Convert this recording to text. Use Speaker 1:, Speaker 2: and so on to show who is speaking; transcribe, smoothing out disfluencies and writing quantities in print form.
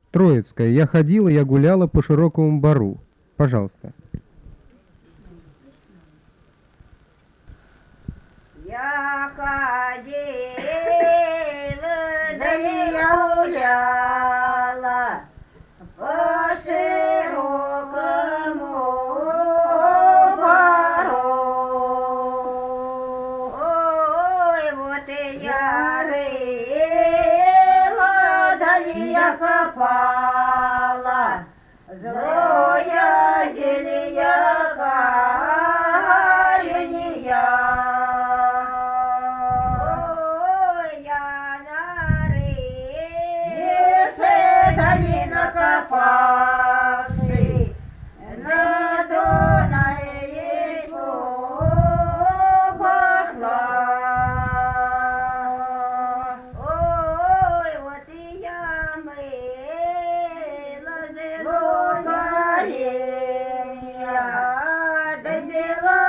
Speaker 1: Троицкая. Я ходила, я гуляла по широкому бару. Пожалуйста.
Speaker 2: Я ходила, да я гуляла по широкому бару. Ой, вот и я рыла, да я копала, злая зелья каяния. Ой, я на рыше, да не накопавши, на Дунай речку пошла. Ой, вот и я мыла зело горения, да бела